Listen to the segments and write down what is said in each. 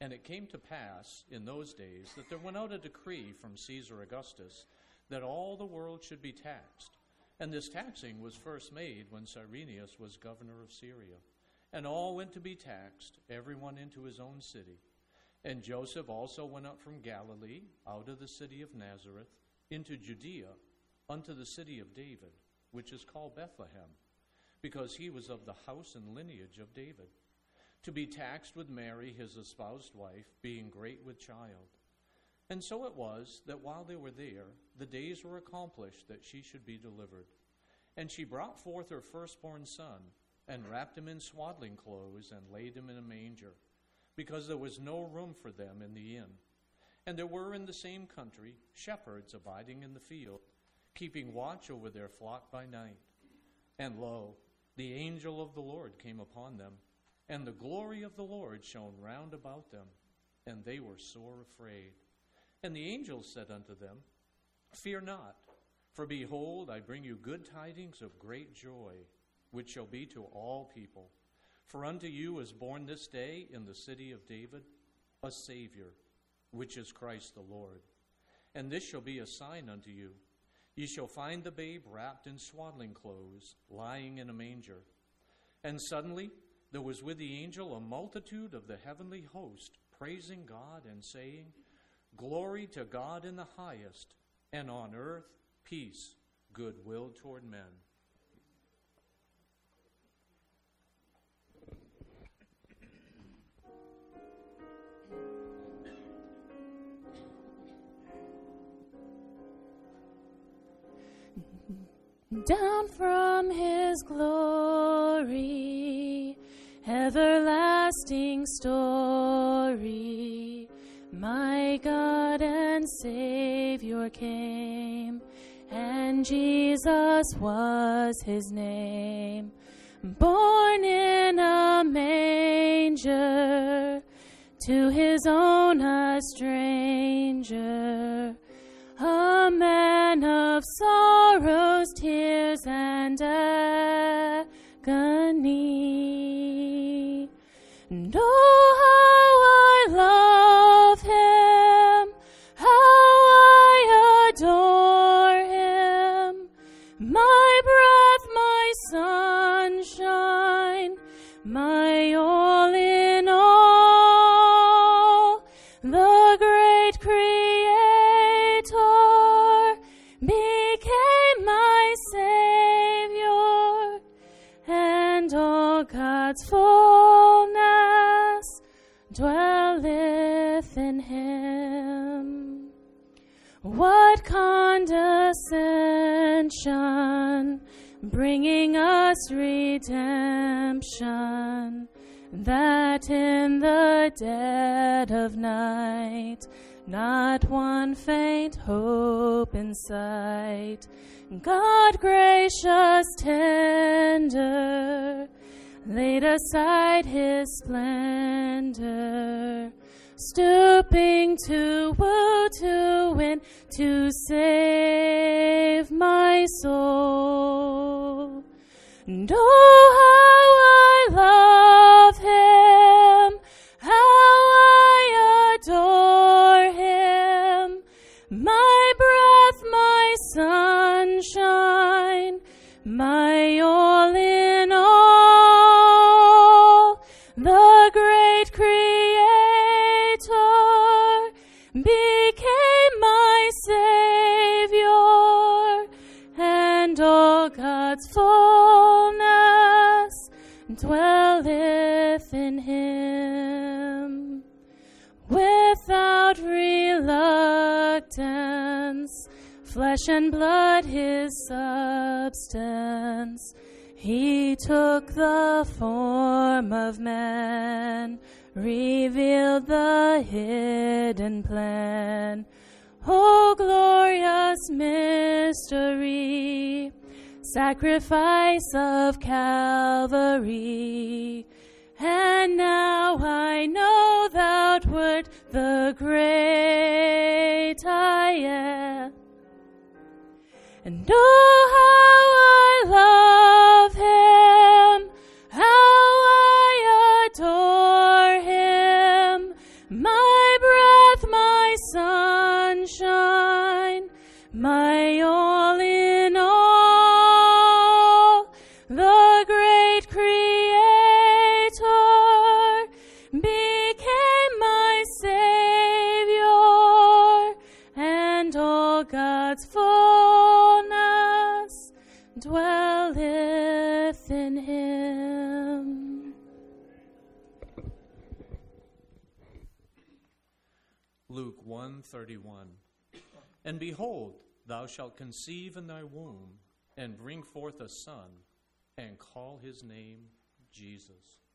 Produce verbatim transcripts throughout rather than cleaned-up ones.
And it came to pass in those days that there went out a decree from Caesar Augustus that all the world should be taxed. And this taxing was first made when Cyrenius was governor of Syria. And all went to be taxed, everyone into his own city. And Joseph also went up from Galilee, out of the city of Nazareth, into Judea, unto the city of David, which is called Bethlehem, because he was of the house and lineage of David, to be taxed with Mary, his espoused wife, being great with child. And so it was that while they were there, the days were accomplished that she should be delivered. And she brought forth her firstborn son, and wrapped him in swaddling clothes, and laid him in a manger, because there was no room for them in the inn. And there were in the same country shepherds abiding in the field, keeping watch over their flock by night. And lo, the angel of the Lord came upon them, and the glory of the Lord shone round about them, and they were sore afraid. And the angel said unto them, Fear not, for behold, I bring you good tidings of great joy, which shall be to all people. For unto you is born this day in the city of David a Savior, which is Christ the Lord. And this shall be a sign unto you. Ye shall find the babe wrapped in swaddling clothes, lying in a manger. And suddenly there was with the angel a multitude of the heavenly host, praising God and saying, Glory to God in the highest, and on earth peace, goodwill toward men. Down from his glory, everlasting story, my God and Savior came, and Jesus was his name. Born in a manger, to his own a stranger, a man of sorrows, tears, and agony. And oh, how I love him, how I adore him, my breath, my sunshine, my all in all, the great Creator became my Savior, and all God's fullness dwelleth in him. What condescension, bringing us redemption, that in the dead of night not one faint hope in sight, God gracious tender, laid aside his splendor, stooping to woo, to win, to save my soul. And oh, how I love him, how I adore him, my breath, my sunshine, my all in all, the great Creator became my Savior, and all God's fullness dwelleth in him. Without reluctance, flesh and blood his substance, he took the form of man, revealed the hidden plan. Oh, glorious mystery, sacrifice of Calvary. And now I know thou wert the great I am. And oh, how I love him, how I adore him, God's fullness dwelleth in him. Luke one thirty-one. And behold, thou shalt conceive in thy womb, and bring forth a son, and call his name Jesus.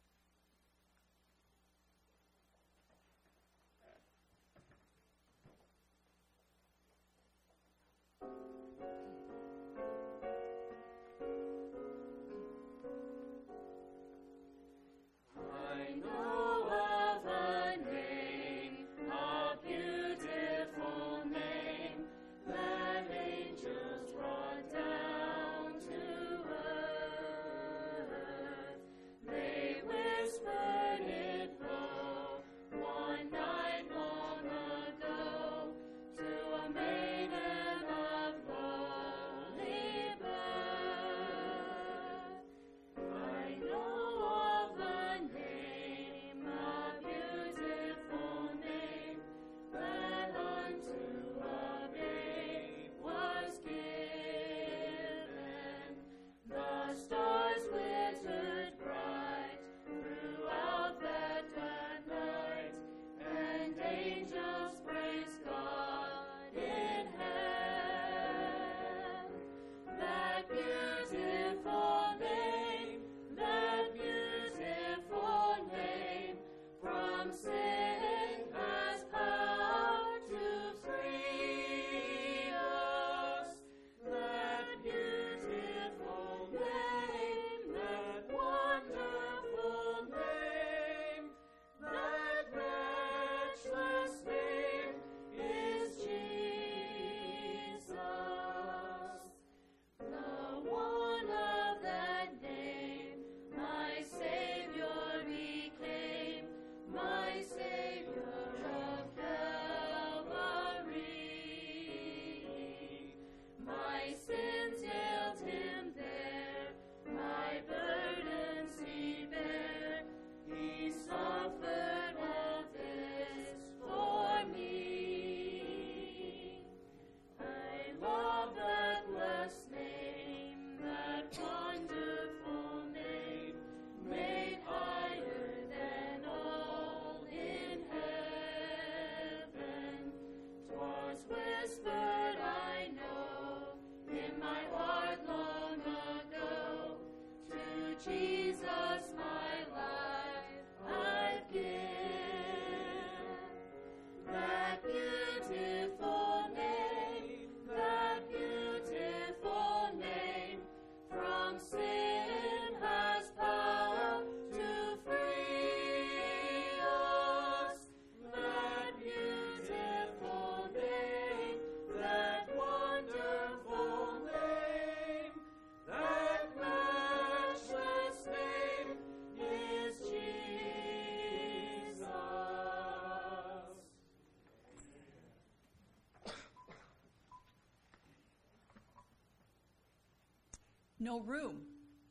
No room.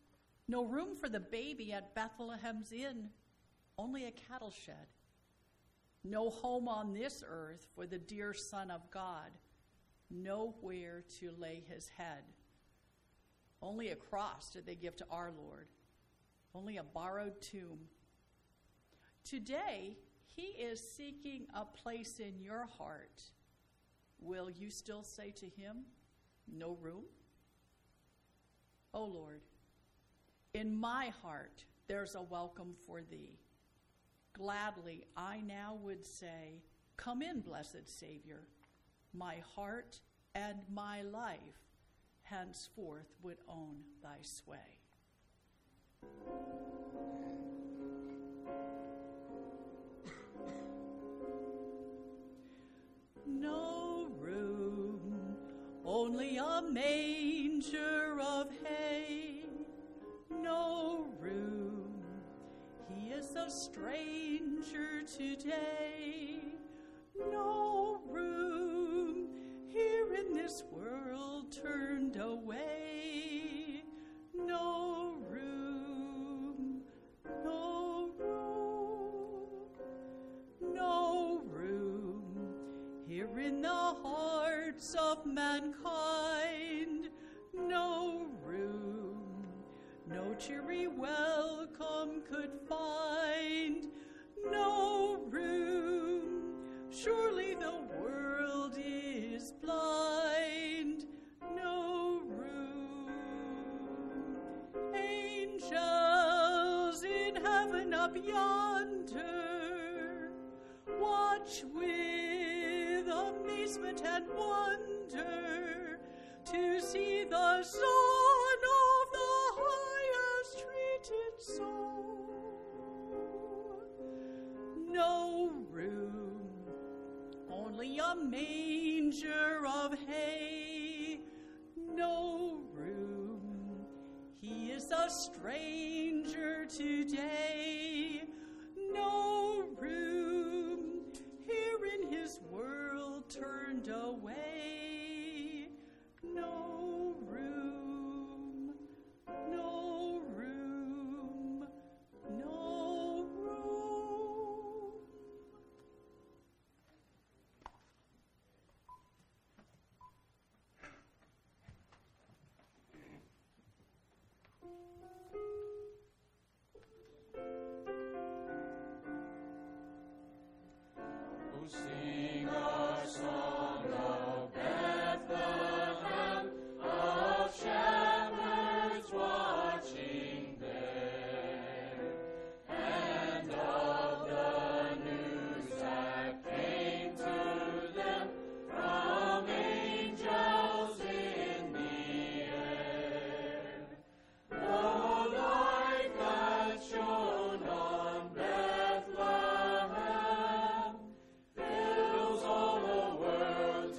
No room for the baby at Bethlehem's inn, only a cattle shed. No home on this earth for the dear Son of God, nowhere to lay his head. Only a cross did they give to our Lord, only a borrowed tomb. Today, he is seeking a place in your heart. Will you still say to him, no room? Oh Lord, in my heart there's a welcome for thee. Gladly I now would say, come in, blessed Savior. My heart and my life henceforth would own thy sway. No room, only a manger of hay. No room, he is a stranger today. No room, here in this world turned away. No room, no room, no room, here in the hearts hearts of mankind no room, no cheery welcome could find, no room. Surely the world is blind, no room. Angels in heaven up yonder watch with amazement and wonder to see the Son of the highest treated so. No room, only a manger of hay. No room, he is a stranger today. No room, here in his world turned away. No room, no room, no room. Oh, sing a song of Bethlehem, of shepherds watching there, and of the news that came to them from angels in the air. The light that shone on Bethlehem fills all the world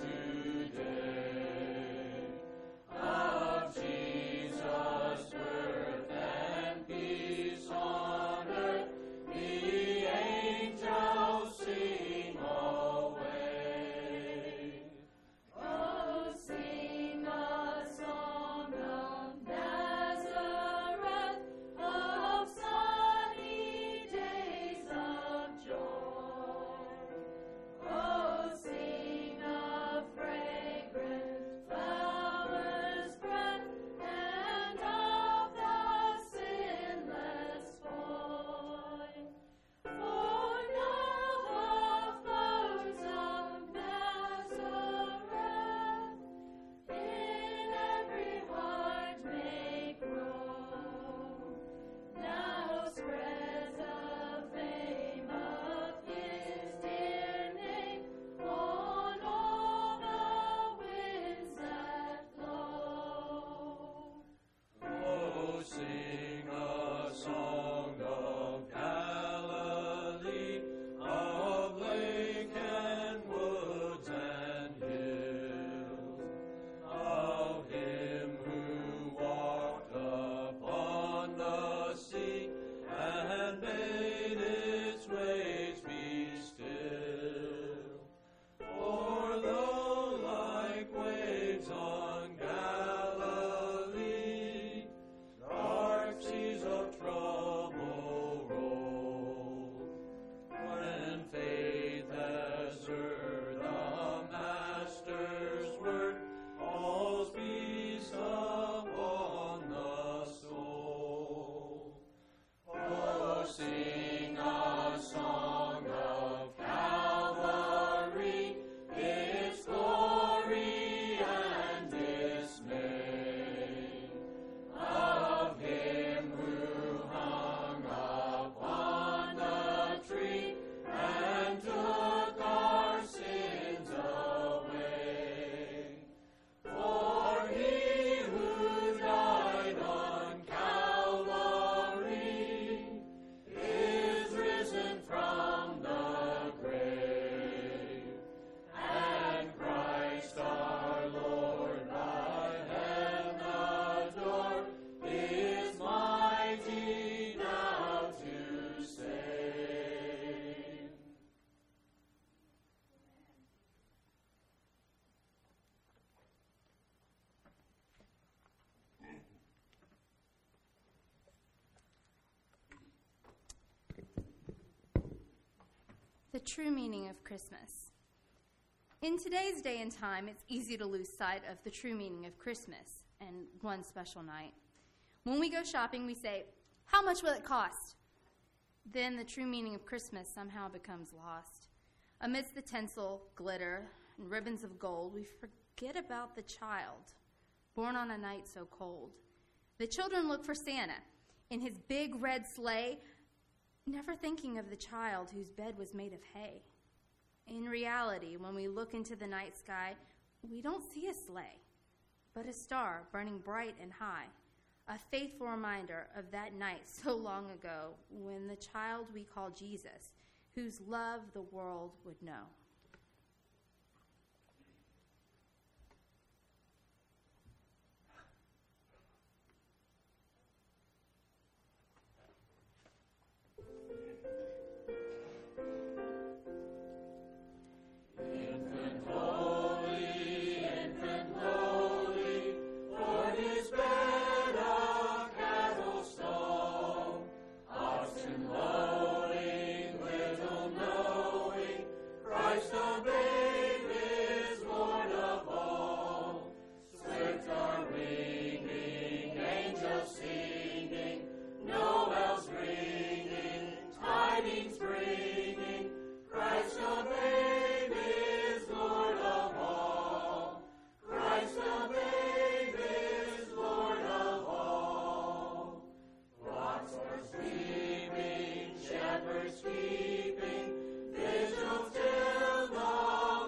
today. Of Jesus' birth and peace on earth, the angels sing alway. Oh, sing a song of Nazareth, of sunny days of joy. Oh, sing of fragrant flowers bred, and of the sinless boy. For now the flowers of Nazareth in every heart may grow. Now spreads the fame of his dear name on all the winds that blow. Oh, sing a song of Galilee, of lake and woods and hills, of him who walked upon the sea and made its waves be still. For though like waves on Galilee, dark seas of trouble roll, when faith has heard the Master's word, all's peace upon the soul. Oh, sing a song of Calvary, its glory and dismay, of him who hung upon the tree and took our sins away. For he who died on Calvary is risen from the grave, and Christ our Lord by heaven adored is mighty now to save. The true meaning of Christmas. In today's day and time, it's easy to lose sight of the true meaning of Christmas and one special night. When we go shopping, we say, "How much will it cost?" Then the true meaning of Christmas somehow becomes lost. Amidst the tinsel, glitter, and ribbons of gold, we forget about the child, born on a night so cold. The children look for Santa in his big red sleigh, never thinking of the child whose bed was made of hay. In reality, when we look into the night sky, we don't see a sleigh, but a star burning bright and high, a faithful reminder of that night so long ago when the child we call Jesus, whose love the world would know. Keeping vigil till the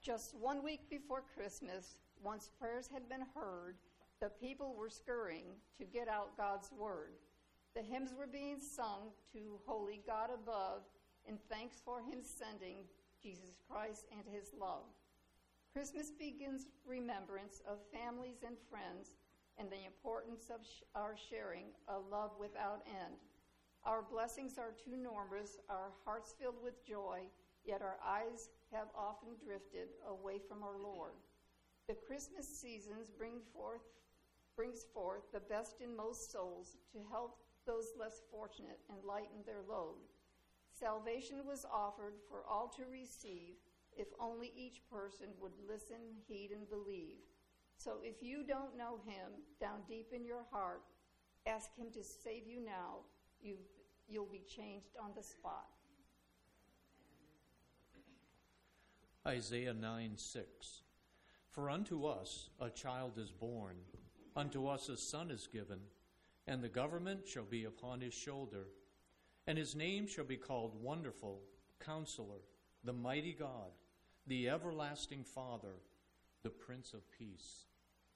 Just one week before Christmas, once prayers had been heard, the people were scurrying to get out God's word. The hymns were being sung to Holy God above in thanks for him sending Jesus Christ and his love. Christmas begins remembrance of families and friends and the importance of sh- our sharing a love without end. Our blessings are too numerous, our hearts filled with joy, yet our eyes have often drifted away from our Lord. The Christmas seasons bring forth, brings forth the best in most souls to help those less fortunate and lighten their load. Salvation was offered for all to receive if only each person would listen, heed, and believe. So if you don't know him down deep in your heart, ask him to save you now. You, you'll be changed on the spot. Isaiah nine six. For unto us a child is born, unto us a son is given, and the government shall be upon his shoulder, and his name shall be called Wonderful, Counselor, the Mighty God, the Everlasting Father, the Prince of Peace.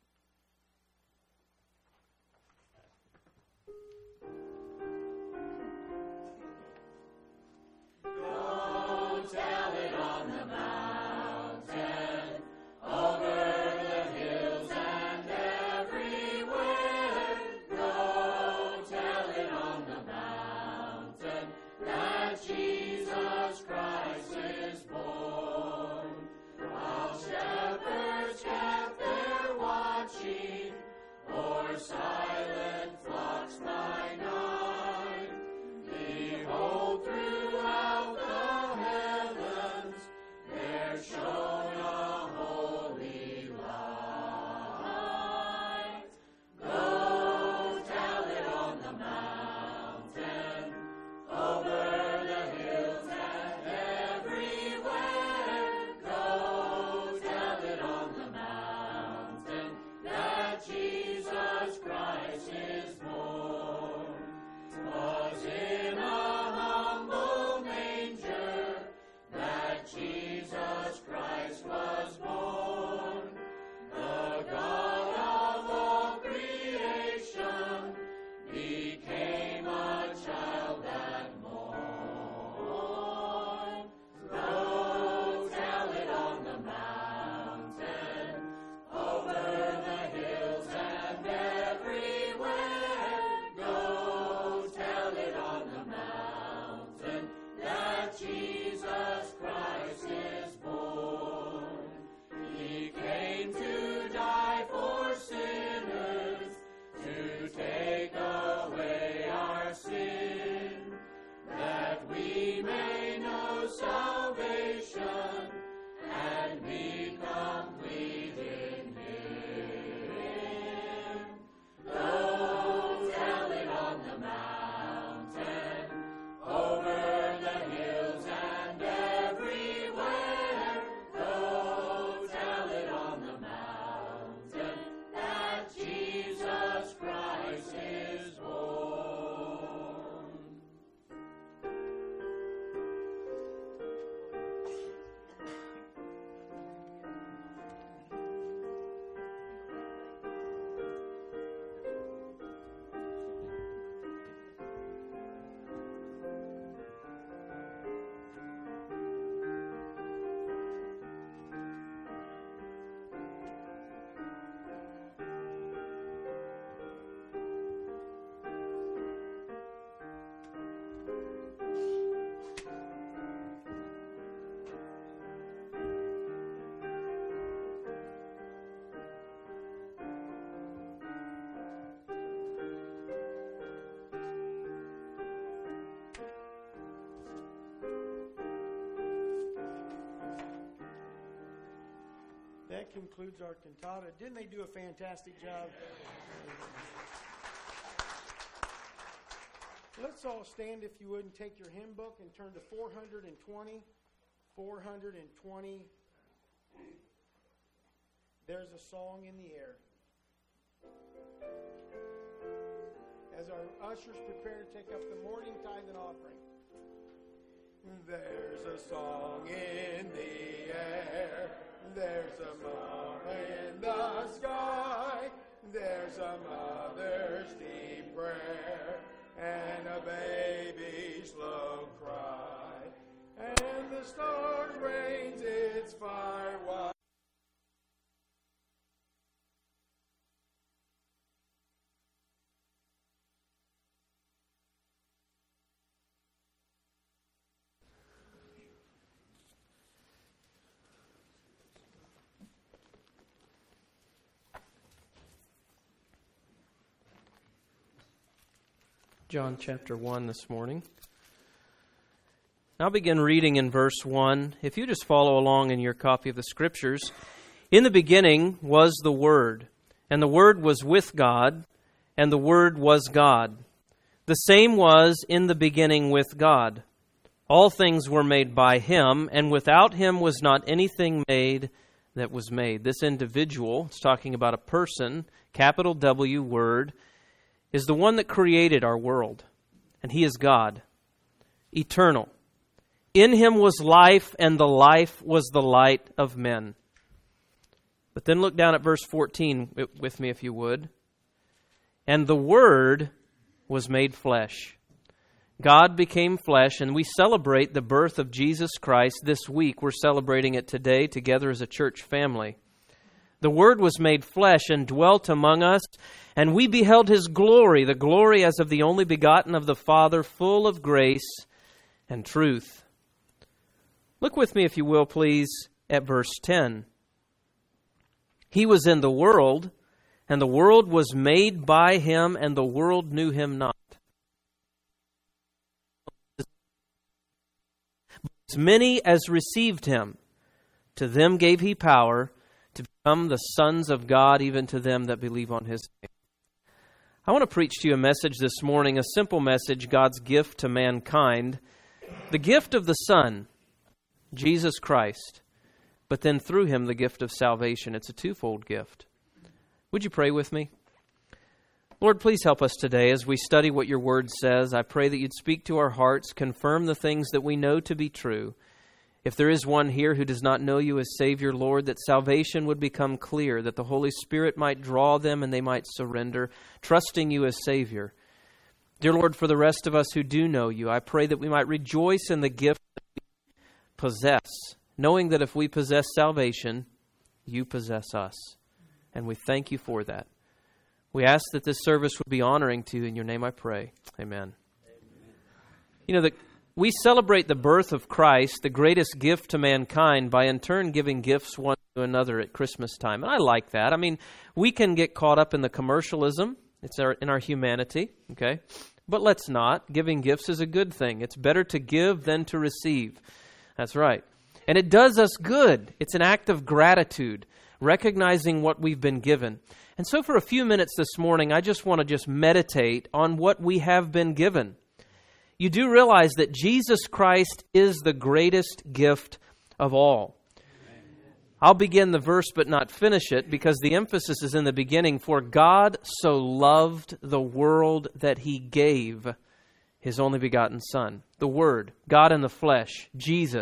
That concludes our cantata. Didn't they do a fantastic job? Let's all stand, if you would, and take your hymn book and turn to four hundred twenty. four hundred twenty. There's a Song in the Air. As our ushers prepare to take up the morning tithe and offering. There's a song in the air. There's a moon in the sky. There's a mother's deep prayer and a baby's low cry. And the stars rains its fire while John chapter one this morning. I'll begin reading in verse one. If you just follow along in your copy of the Scriptures. In the beginning was the Word, and the Word was with God, and the Word was God. The same was in the beginning with God. All things were made by Him, and without Him was not anything made that was made. This individual, it's talking about a person, capital W, Word, is the one that created our world, and He is God, eternal. In Him was life, and the life was the light of men. But then look down at verse fourteen with me, if you would. And the Word was made flesh. God became flesh, and we celebrate the birth of Jesus Christ this week. We're celebrating it today together as a church family. The Word was made flesh and dwelt among us, and we beheld His glory, the glory as of the only begotten of the Father, full of grace and truth. Look with me, if you will, please, at verse ten. He was in the world, and the world was made by Him, and the world knew Him not. As many as received Him, to them gave He power to become the sons of God, even to them that believe on His name. I want to preach to you a message this morning, a simple message, God's gift to mankind. The gift of the Son, Jesus Christ, but then through Him the gift of salvation. It's a twofold gift. Would you pray with me? Lord, please help us today as we study what Your Word says. I pray that You'd speak to our hearts, confirm the things that we know to be true. If there is one here who does not know You as Savior, Lord, that salvation would become clear, that the Holy Spirit might draw them and they might surrender, trusting You as Savior. Dear Lord, for the rest of us who do know You, I pray that we might rejoice in the gift that we possess, knowing that if we possess salvation, You possess us. And we thank You for that. We ask that this service would be honoring to You. In Your name I pray. Amen. Amen. You know, the We celebrate the birth of Christ, the greatest gift to mankind, by in turn giving gifts one to another at Christmas time. And I like that. I mean, we can get caught up in the commercialism. It's our, in our humanity, okay? But let's not. Giving gifts is a good thing. It's better to give than to receive. That's right. And it does us good. It's an act of gratitude, recognizing what we've been given. And so for a few minutes this morning, I just want to just meditate on what we have been given. You do realize that Jesus Christ is the greatest gift of all. I'll begin the verse but not finish it because the emphasis is in the beginning. For God so loved the world that He gave His only begotten Son. The Word, God in the flesh, Jesus.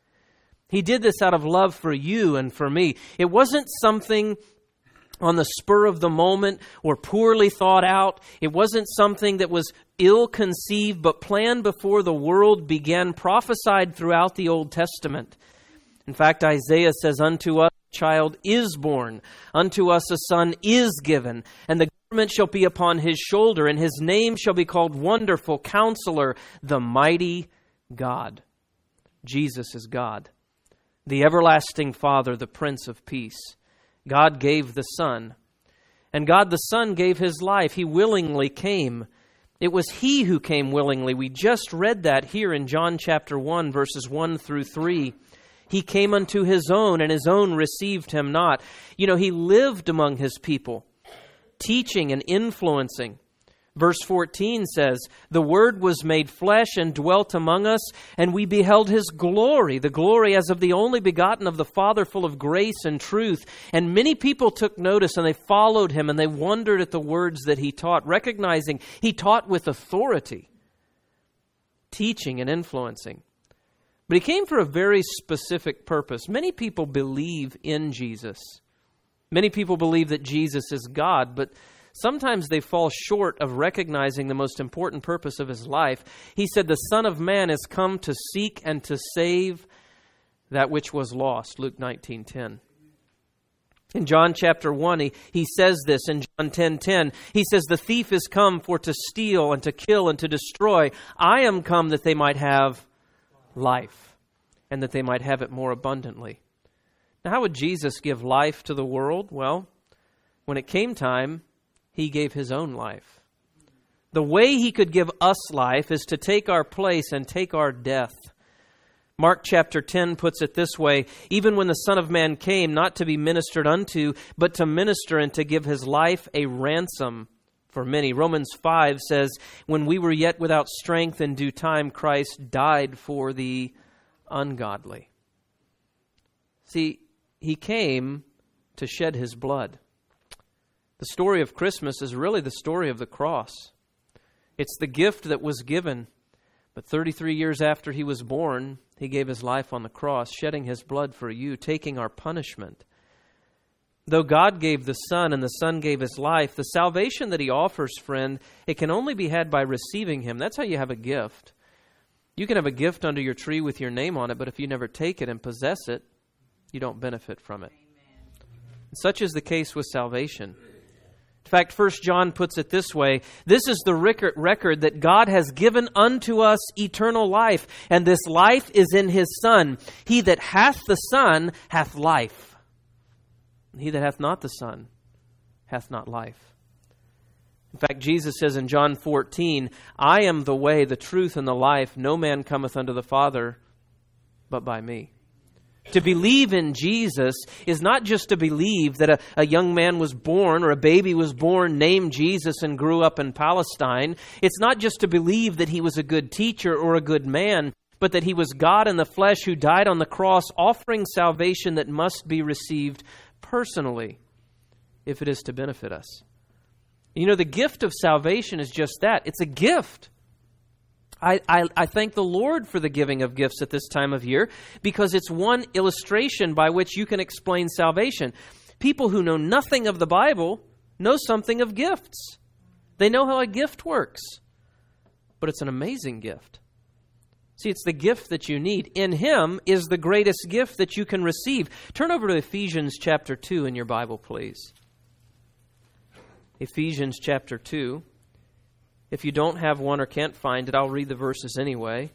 He did this out of love for you and for me. It wasn't something on the spur of the moment or poorly thought out. It wasn't something that was ill-conceived but planned before the world began, prophesied throughout the Old Testament. In fact, Isaiah says, unto us a child is born, unto us a son is given, and the government shall be upon His shoulder, and His name shall be called Wonderful Counselor, the Mighty God. Jesus is God, the everlasting Father, the Prince of Peace. God gave the Son, and God the Son gave His life. He willingly came. It was He who came willingly. We just read that here in John chapter one, verses one through three. He came unto His own, and His own received Him not. You know, He lived among His people, teaching and influencing. Verse fourteen says, the Word was made flesh and dwelt among us, and we beheld His glory, the glory as of the only begotten of the Father, full of grace and truth. And many people took notice, and they followed Him, and they wondered at the words that He taught, recognizing He taught with authority, teaching and influencing. But he came for a very specific purpose. Many people believe in Jesus. Many people believe that Jesus is God, but sometimes they fall short of recognizing the most important purpose of his life. He said, the Son of Man has come to seek and to save that which was lost. Luke nineteen ten. In John chapter one, he, he says this in John ten ten. He says, the thief is come for to steal and to kill and to destroy. I am come that they might have life, and that they might have it more abundantly. Now, how would Jesus give life to the world? Well, when it came time, he gave his own life. The way he could give us life is to take our place and take our death. Mark chapter ten puts it this way, even when the Son of Man came, not to be ministered unto, but to minister and to give his life a ransom for many. Romans five says, when we were yet without strength, in due time Christ died for the ungodly. See, he came to shed his blood. The story of Christmas is really the story of the cross. It's the gift that was given, but thirty-three years after he was born, he gave his life on the cross, shedding his blood for you, taking our punishment. Though God gave the Son and the Son gave his life, the salvation that he offers, friend, it can only be had by receiving him. That's how you have a gift. You can have a gift under your tree with your name on it, but if you never take it and possess it, you don't benefit from it. Such is the case with salvation. In fact, First John puts it this way, this is the record that God has given unto us eternal life, and this life is in his Son. He that hath the Son hath life. He that hath not the Son hath not life. In fact, Jesus says in John fourteen, I am the way, the truth, and the life. No man cometh unto the Father but by me. To believe in Jesus is not just to believe that a, a young man was born or a baby was born named Jesus and grew up in Palestine. It's not just to believe that he was a good teacher or a good man, but that he was God in the flesh who died on the cross, offering salvation that must be received personally if it is to benefit us. You know, the gift of salvation is just that. It's a gift. I, I, I thank the Lord for the giving of gifts at this time of year because it's one illustration by which you can explain salvation. People who know nothing of the Bible know something of gifts. They know how a gift works, but it's an amazing gift. See, it's the gift that you need. In him is the greatest gift that you can receive. Turn over to Ephesians chapter two in your Bible, please. Ephesians chapter two. If you don't have one or can't find it, I'll read the verses anyway.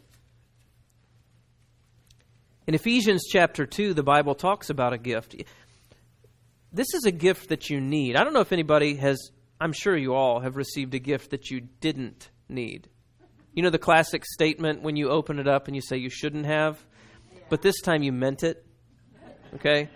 In Ephesians chapter two, the Bible talks about a gift. This is a gift that you need. I don't know if anybody has, I'm sure you all have received a gift that you didn't need. You know the classic statement when you open it up and you say you shouldn't have, but this time you meant it, okay?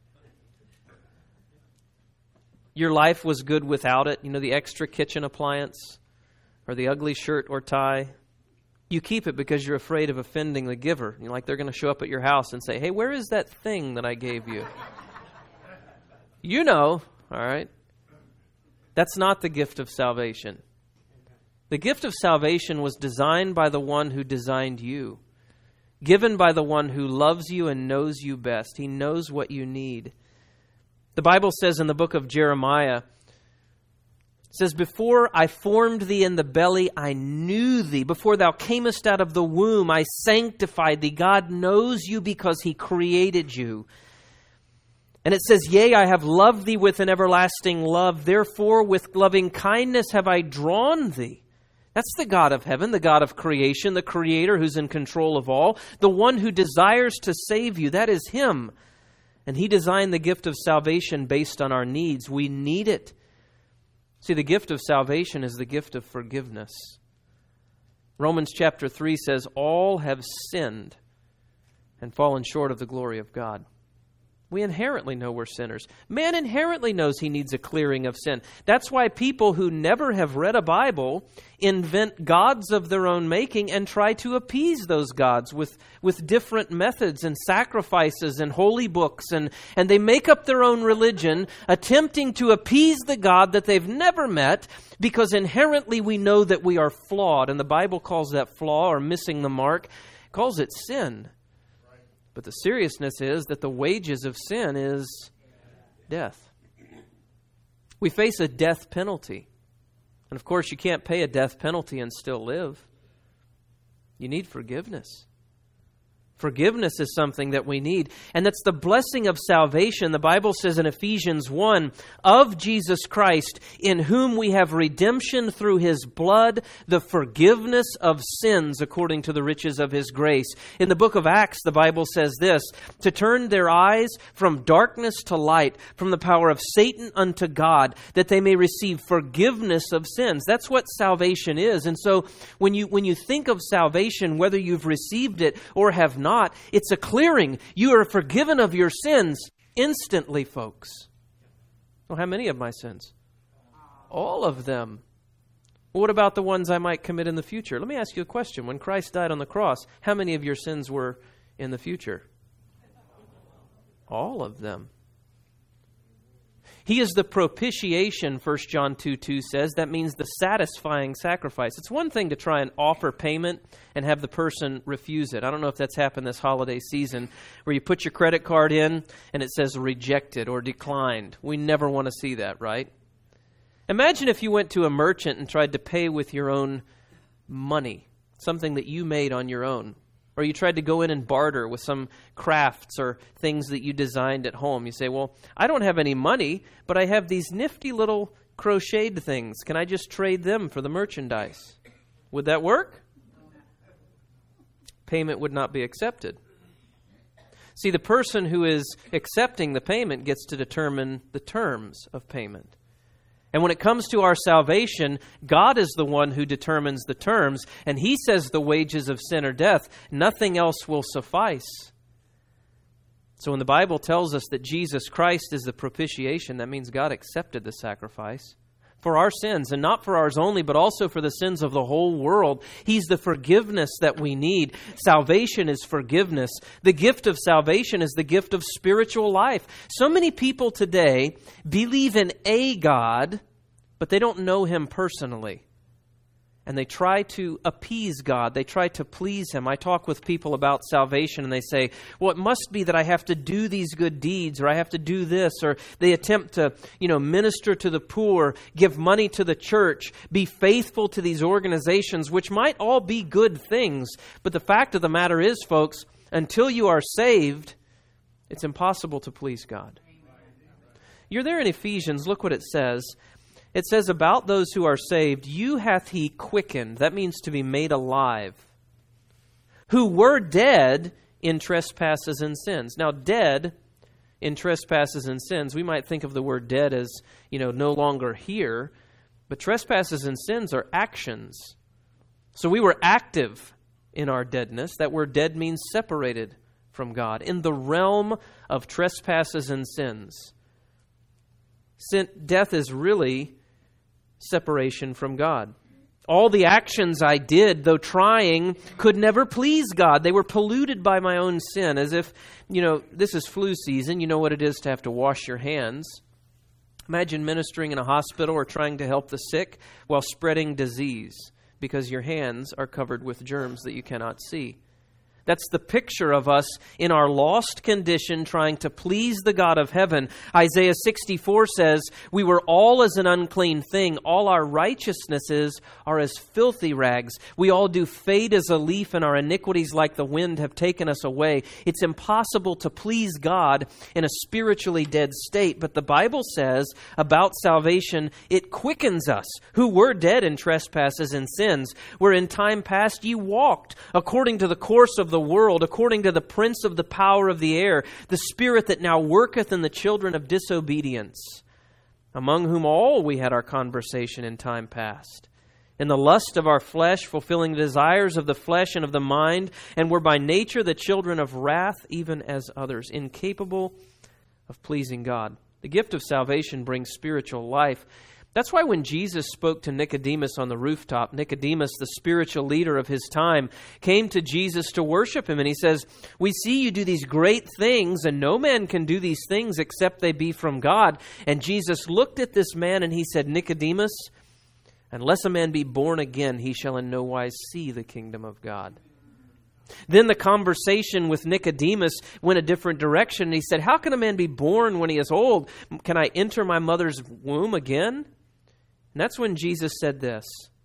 Your life was good without it. You know, the extra kitchen appliance or the ugly shirt or tie. You keep it because you're afraid of offending the giver. You're like they're going to show up at your house and say, hey, where is that thing that I gave you? You know, all right? That's not the gift of salvation. The gift of salvation was designed by the one who designed you, given by the one who loves you and knows you best. He knows what you need. The Bible says in the book of Jeremiah, it says, before I formed thee in the belly, I knew thee. Before thou camest out of the womb, I sanctified thee. God knows you because he created you. And it says, yea, I have loved thee with an everlasting love. Therefore, with loving kindness have I drawn thee. That's the God of heaven, the God of creation, the creator who's in control of all, the one who desires to save you. That is him. And he designed the gift of salvation based on our needs. We need it. See, the gift of salvation is the gift of forgiveness. Romans chapter three says, all have sinned and fallen short of the glory of God. We inherently know we're sinners. Man inherently knows he needs a clearing of sin. That's why people who never have read a Bible invent gods of their own making and try to appease those gods with, with different methods and sacrifices and holy books. And, and they make up their own religion, attempting to appease the God that they've never met, because inherently we know that we are flawed. And the Bible calls that flaw, or missing the mark, calls it sin. But the seriousness is that the wages of sin is death. We face a death penalty. And of course, you can't pay a death penalty and still live. You need forgiveness. Forgiveness is something that we need. And that's the blessing of salvation. The Bible says in Ephesians one, of Jesus Christ, in whom we have redemption through His blood, the forgiveness of sins according to the riches of His grace. In the book of Acts, the Bible says this, to turn their eyes from darkness to light, from the power of Satan unto God, that they may receive forgiveness of sins. That's what salvation is. And so when you, when you think of salvation, whether you've received it or have not, Not. It's a clearing. You are forgiven of your sins instantly, folks. Well, how many of my sins? All of them. Well, what about the ones I might commit in the future? Let me ask you a question. When Christ died on the cross, how many of your sins were in the future? All of them. He is the propitiation, First John two two says. That means the satisfying sacrifice. It's one thing to try and offer payment and have the person refuse it. I don't know if that's happened this holiday season, where you put your credit card in and it says rejected or declined. We never want to see that, right? Imagine if you went to a merchant and tried to pay with your own money, something that you made on your own. Or you tried to go in and barter with some crafts or things that you designed at home. You say, well, I don't have any money, but I have these nifty little crocheted things. Can I just trade them for the merchandise? Would that work? Payment would not be accepted. See, the person who is accepting the payment gets to determine the terms of payment. And when it comes to our salvation, God is the one who determines the terms, and He says the wages of sin are death. Nothing else will suffice. So when the Bible tells us that Jesus Christ is the propitiation, that means God accepted the sacrifice for our sins, and not for ours only, but also for the sins of the whole world. He's the forgiveness that we need. Salvation is forgiveness. The gift of salvation is the gift of spiritual life. So many people today believe in a God, but they don't know Him personally. And they try to appease God. They try to please Him. I talk with people about salvation and they say, well, it must be that I have to do these good deeds, or I have to do this, or they attempt to, you know, minister to the poor, give money to the church, be faithful to these organizations, which might all be good things. But the fact of the matter is, folks, until you are saved, it's impossible to please God. You're there in Ephesians. Look what it says. It says, about those who are saved, you hath He quickened. That means to be made alive. Who were dead in trespasses and sins. Now, dead in trespasses and sins, we might think of the word dead as, you know, no longer here. But trespasses and sins are actions. So we were active in our deadness. That word dead means separated from God. In the realm of trespasses and sins. Sin, death is really separation from God. All the actions I did, though trying, could never please God. They were polluted by my own sin. As if, you know, this is flu season. You know what it is to have to wash your hands. Imagine ministering in a hospital or trying to help the sick while spreading disease because your hands are covered with germs that you cannot see. That's the picture of us in our lost condition trying to please the God of heaven. Isaiah sixty-four says, we were all as an unclean thing. All our righteousnesses are as filthy rags. We all do fade as a leaf, and our iniquities like the wind have taken us away. It's impossible to please God in a spiritually dead state. But the Bible says about salvation, it quickens us who were dead in trespasses and sins, where in time past ye walked according to the course of the world, according to the prince of the power of the air, the spirit that now worketh in the children of disobedience, among whom all we had our conversation in time past, in the lust of our flesh, fulfilling the desires of the flesh and of the mind, and were by nature the children of wrath, even as others, incapable of pleasing God. The gift of salvation brings spiritual life. That's why when Jesus spoke to Nicodemus on the rooftop, Nicodemus, the spiritual leader of his time, came to Jesus to worship Him. And he says, we see you do these great things, and no man can do these things except they be from God. And Jesus looked at this man and He said, Nicodemus, unless a man be born again, he shall in no wise see the kingdom of God. Then the conversation with Nicodemus went a different direction. He said, how can a man be born when he is old? Can I enter my mother's womb again? And that's when Jesus said this.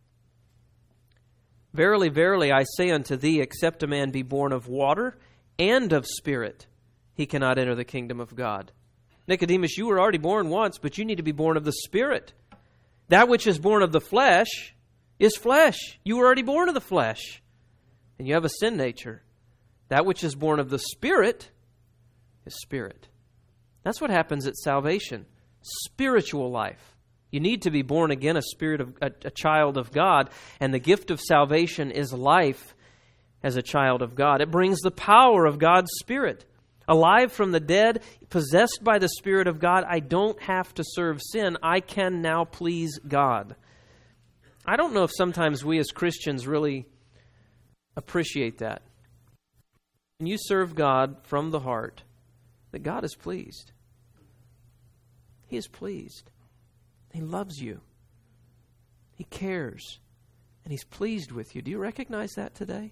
Verily, verily, I say unto thee, except a man be born of water and of spirit, he cannot enter the kingdom of God. Nicodemus, you were already born once, but you need to be born of the Spirit. That which is born of the flesh is flesh. You were already born of the flesh, and you have a sin nature. That which is born of the Spirit is spirit. That's what happens at salvation. Spiritual life. You need to be born again, a spirit of a, a child of God, and the gift of salvation is life as a child of God. It brings the power of God's Spirit. Alive from the dead, possessed by the Spirit of God, I don't have to serve sin. I can now please God. I don't know if sometimes we as Christians really appreciate that. When you serve God from the heart, that God is pleased. He is pleased. He loves you. He cares. And He's pleased with you. Do you recognize that today?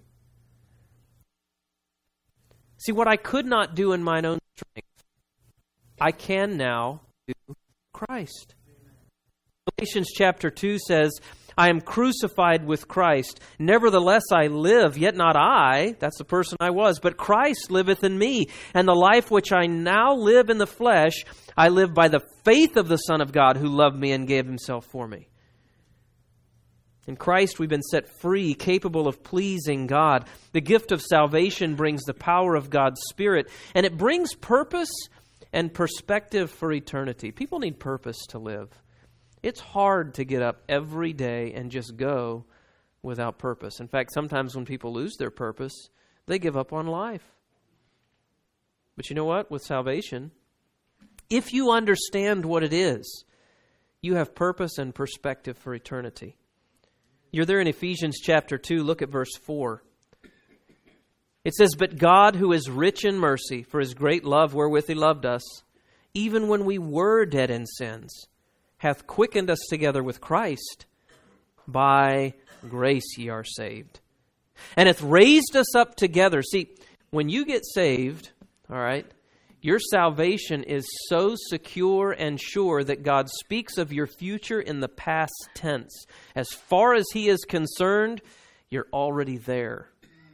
See, what I could not do in mine own strength, I can now do Christ. Galatians chapter two says, I am crucified with Christ. Nevertheless I live, yet not I, that's the person I was, but Christ liveth in me. And the life which I now live in the flesh, I live by the faith of the Son of God who loved me and gave Himself for me. In Christ we've been set free, capable of pleasing God. The gift of salvation brings the power of God's Spirit, and it brings purpose and perspective for eternity. People need purpose to live. It's hard to get up every day and just go without purpose. In fact, sometimes when people lose their purpose, they give up on life. But you know what? With salvation, if you understand what it is, you have purpose and perspective for eternity. You're there in Ephesians chapter two. Look at verse four. It says, But God, who is rich in mercy, for His great love wherewith He loved us, even when we were dead in sins, hath quickened us together with Christ. By grace ye are saved. And hath raised us up together. See, when you get saved, all right, your salvation is so secure and sure that God speaks of your future in the past tense. As far as He is concerned, you're already there.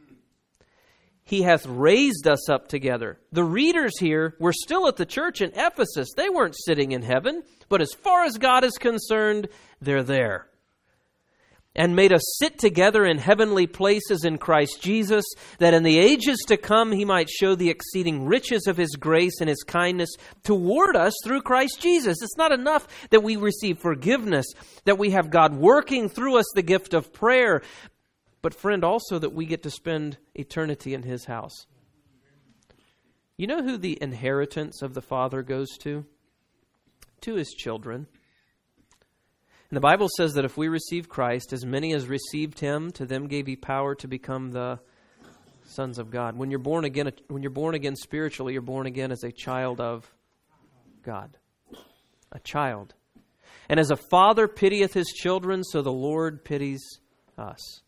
He hath raised us up together. The readers here were still at the church in Ephesus. They weren't sitting in heaven, but as far as God is concerned, they're there. And made us sit together in heavenly places in Christ Jesus, that in the ages to come He might show the exceeding riches of His grace and His kindness toward us through Christ Jesus. It's not enough that we receive forgiveness, that we have God working through us the gift of prayer, but friend, also that we get to spend eternity in His house. You know who the inheritance of the Father goes to? To His children. And the Bible says that if we receive Christ, as many as received Him, to them gave He power to become the sons of God. When you're born again, when you're born again spiritually, you're born again as a child of God. A child. And as a father pitieth his children, so the Lord pities us.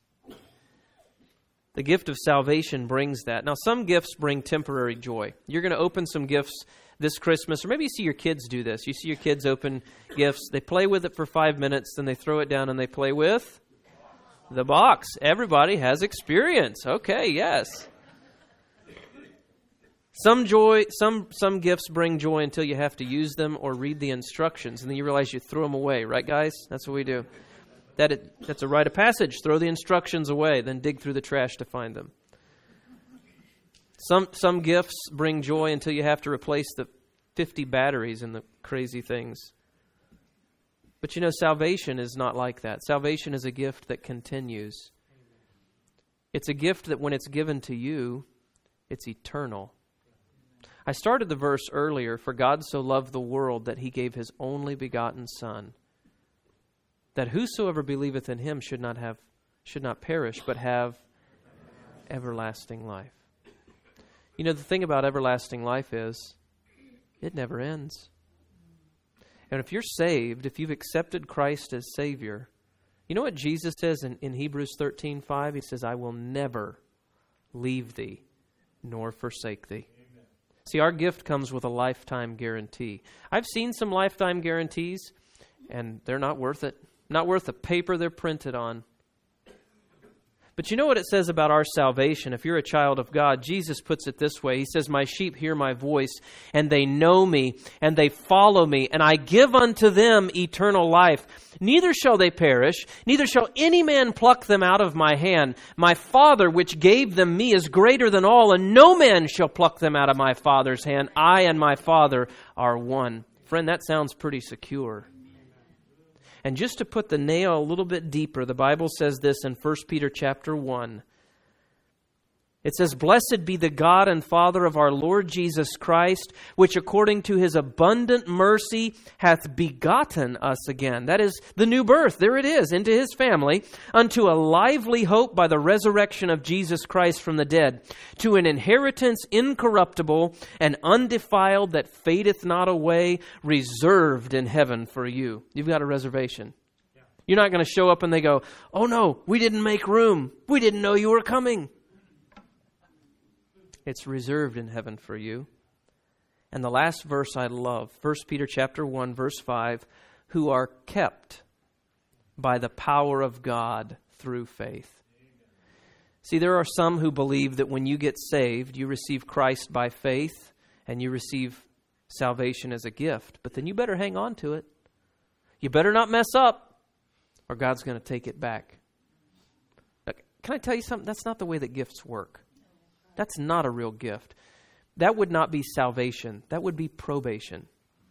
The gift of salvation brings that. Now, some gifts bring temporary joy. You're going to open some gifts this Christmas, or maybe you see your kids do this. You see your kids open gifts. They play with it for five minutes, then they throw it down and they play with the box. Everybody has experience. Okay, yes. Some joy, some some gifts bring joy until you have to use them or read the instructions, and then you realize you throw them away. Right, guys? That's what we do. That it, that's a rite of passage. Throw the instructions away, then dig through the trash to find them. Some some gifts bring joy until you have to replace the fifty batteries in the crazy things. But you know, salvation is not like that. Salvation is a gift that continues. It's a gift that when it's given to you, it's eternal. I started the verse earlier, for God so loved the world that He gave His only begotten Son, that whosoever believeth in Him should not have, should not perish, but have everlasting life. You know, the thing about everlasting life is, it never ends. And if you're saved, if you've accepted Christ as Savior, you know what Jesus says in, in Hebrews thirteen five? He says, I will never leave thee nor forsake thee. Amen. See, our gift comes with a lifetime guarantee. I've seen some lifetime guarantees, and they're not worth it. Not worth the paper they're printed on. But you know what it says about our salvation? If you're a child of God, Jesus puts it this way. He says, my sheep hear my voice, and they know me, and they follow me, and I give unto them eternal life. Neither shall they perish, neither shall any man pluck them out of my hand. My Father, which gave them me, is greater than all, and no man shall pluck them out of my Father's hand. I and my Father are one. Friend, that sounds pretty secure. And just to put the nail a little bit deeper, the Bible says this in First Peter chapter one. It says, blessed be the God and Father of our Lord Jesus Christ, which according to his abundant mercy hath begotten us again. That is the new birth. There it is, into his family, unto a lively hope by the resurrection of Jesus Christ from the dead, to an inheritance incorruptible and undefiled that fadeth not away, reserved in heaven for you. You've got a reservation. You're not going to show up and they go, oh no, we didn't make room. We didn't know you were coming. It's reserved in heaven for you. And the last verse I love, First Peter chapter one, verse five, who are kept by the power of God through faith. See, there are some who believe that when you get saved, you receive Christ by faith and you receive salvation as a gift. But then you better hang on to it. You better not mess up or God's going to take it back. Can I tell you something? That's not the way that gifts work. That's not a real gift. That would not be salvation. That would be probation.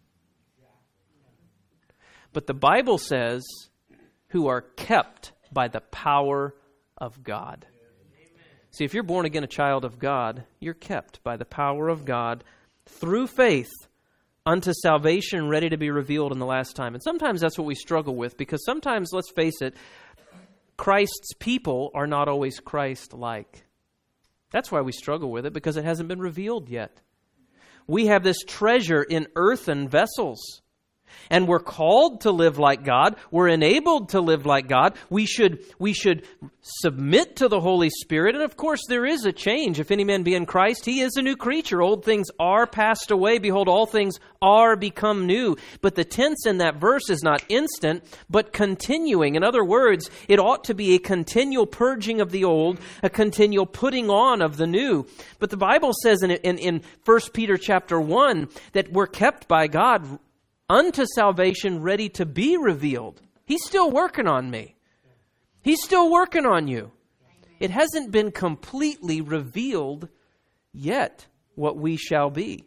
But the Bible says, who are kept by the power of God. See, if you're born again a child of God, you're kept by the power of God through faith unto salvation ready to be revealed in the last time. And sometimes that's what we struggle with, because sometimes, let's face it, Christ's people are not always Christ-like. That's why we struggle with it, because it hasn't been revealed yet. We have this treasure in earthen vessels. And we're called to live like God. We're enabled to live like God. We should, we should submit to the Holy Spirit. And of course, there is a change. If any man be in Christ, he is a new creature. Old things are passed away. Behold, all things are become new. But the tense in that verse is not instant, but continuing. In other words, it ought to be a continual purging of the old, a continual putting on of the new. But the Bible says in, in, in First Peter chapter one that we're kept by God unto salvation ready to be revealed. He's still working on me. He's still working on you. It hasn't been completely revealed yet what we shall be.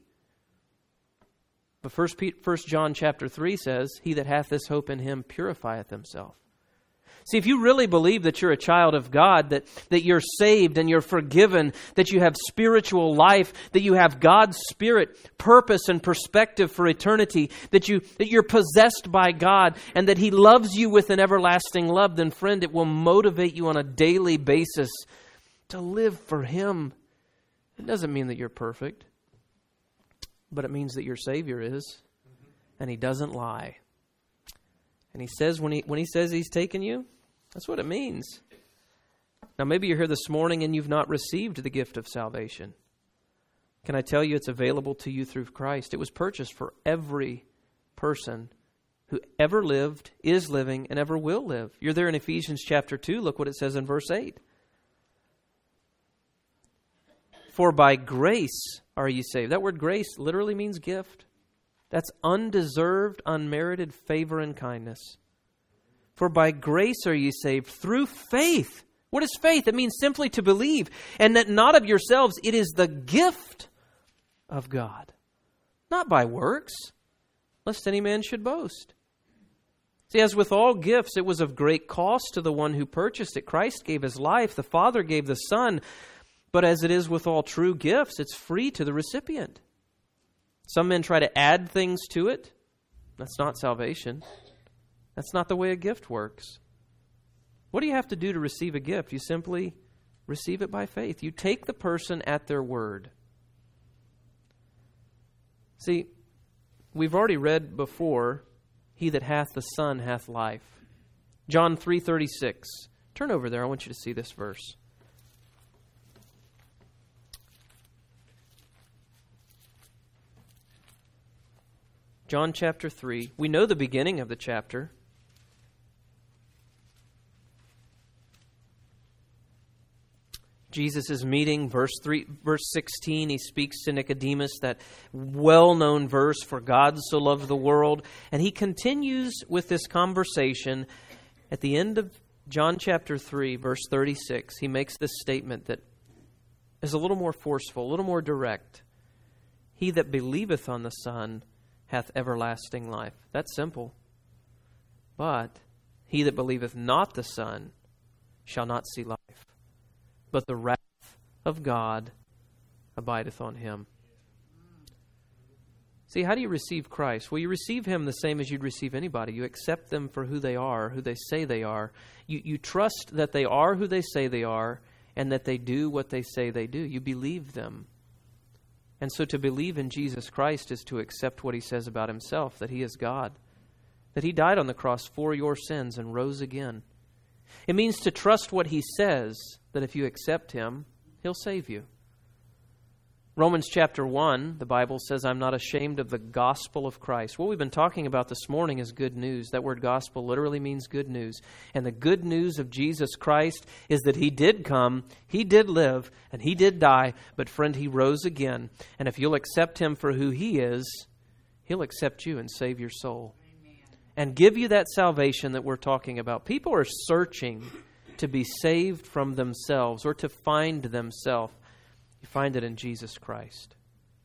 But First John chapter three says, he that hath this hope in him purifieth himself. See, if you really believe that you're a child of God, that, that you're saved and you're forgiven, that you have spiritual life, that you have God's Spirit, purpose and perspective for eternity, that, you, that you're possessed by God, and that He loves you with an everlasting love, then friend, it will motivate you on a daily basis to live for Him. It doesn't mean that you're perfect, but it means that your Savior is, and He doesn't lie. And He says when he when he says He's taken you, that's what it means. Now, maybe you're here this morning and you've not received the gift of salvation. Can I tell you it's available to you through Christ? It was purchased for every person who ever lived, is living, and ever will live. You're there in Ephesians chapter two. Look what it says in verse eight. For by grace are ye saved. That word grace literally means gift. That's undeserved, unmerited favor and kindness. For by grace are ye saved through faith. What is faith? It means simply to believe, and that not of yourselves. It is the gift of God, not by works, lest any man should boast. See, as with all gifts, it was of great cost to the one who purchased it. Christ gave His life. The Father gave the Son. But as it is with all true gifts, it's free to the recipient. Some men try to add things to it. That's not salvation. That's not the way a gift works. What do you have to do to receive a gift? You simply receive it by faith. You take the person at their word. See, we've already read before, he that hath the Son hath life. John three thirty-six. Turn over there. I want you to see this verse. John chapter three. We know the beginning of the chapter. Jesus is meeting, verse three, verse sixteen, he speaks to Nicodemus, that well-known verse, for God so loved the world. And he continues with this conversation. At the end of John chapter three, verse thirty-six, he makes this statement that is a little more forceful, a little more direct. He that believeth on the Son hath everlasting life. That's simple. But he that believeth not the Son shall not see life, but the wrath of God abideth on him. See, how do you receive Christ? Well, you receive him the same as you'd receive anybody. You accept them for who they are, who they say they are. You, you trust that they are who they say they are, and that they do what they say they do. You believe them. And so to believe in Jesus Christ is to accept what he says about himself, that he is God, that he died on the cross for your sins and rose again. It means to trust what he says, that if you accept him, he'll save you. Romans chapter one, the Bible says, I'm not ashamed of the gospel of Christ. What we've been talking about this morning is good news. That word gospel literally means good news. And the good news of Jesus Christ is that he did come, he did live, and he did die, but friend, he rose again. And if you'll accept him for who he is, he'll accept you and save your soul. Amen. And give you that salvation that we're talking about. People are searching to be saved from themselves or to find themselves. You find it in Jesus Christ.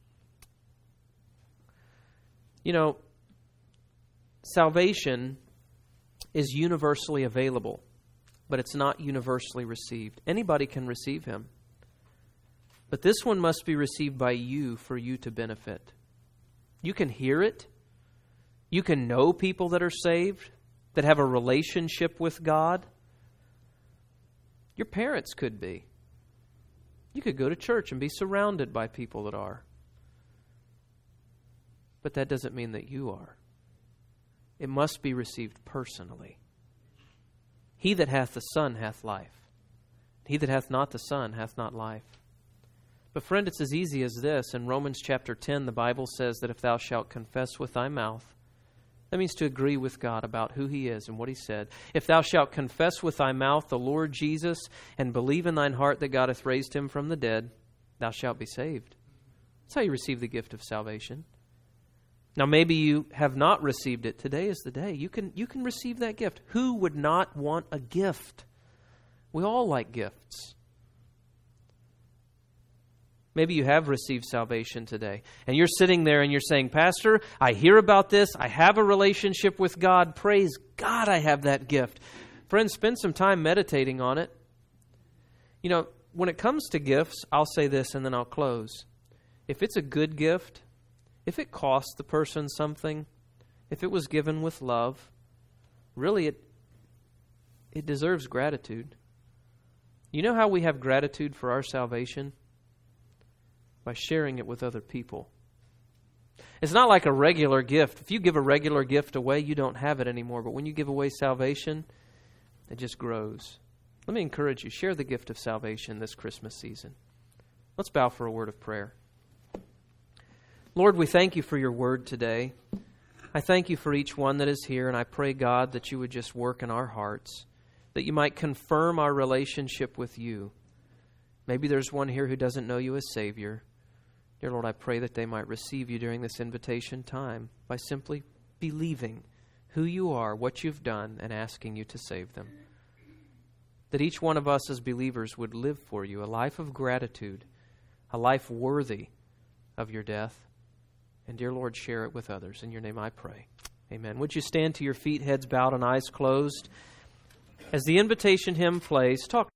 You know, salvation is universally available, but it's not universally received. Anybody can receive him. But this one must be received by you for you to benefit. You can hear it. You can know people that are saved, that have a relationship with God. Your parents could be. You could go to church and be surrounded by people that are. But that doesn't mean that you are. It must be received personally. He that hath the Son hath life. He that hath not the Son hath not life. But friend, it's as easy as this. In Romans chapter ten, the Bible says that if thou shalt confess with thy mouth, that means to agree with God about who he is and what he said. If thou shalt confess with thy mouth the Lord Jesus and believe in thine heart that God hath raised him from the dead, thou shalt be saved. That's how you receive the gift of salvation. Now maybe you have not received it. Today is the day. You can, you can receive that gift. Who would not want a gift? We all like gifts. Maybe you have received salvation today, and you're sitting there and you're saying, Pastor, I hear about this. I have a relationship with God. Praise God I have that gift. Friends, spend some time meditating on it. You know, when it comes to gifts, I'll say this and then I'll close. If it's a good gift, if it costs the person something, if it was given with love, really it it deserves gratitude. You know how we have gratitude for our salvation? By sharing it with other people. It's not like a regular gift. If you give a regular gift away, you don't have it anymore. But when you give away salvation, it just grows. Let me encourage you, share the gift of salvation this Christmas season. Let's bow for a word of prayer. Lord, we thank you for your word today. I thank you for each one that is here, and I pray, God, that you would just work in our hearts, that you might confirm our relationship with you. Maybe there's one here who doesn't know you as Savior. Dear Lord, I pray that they might receive you during this invitation time by simply believing who you are, what you've done, and asking you to save them. That each one of us as believers would live for you a life of gratitude, a life worthy of your death. And dear Lord, share it with others. In your name I pray. Amen. Would you stand to your feet, heads bowed and eyes closed? As the invitation hymn plays, talk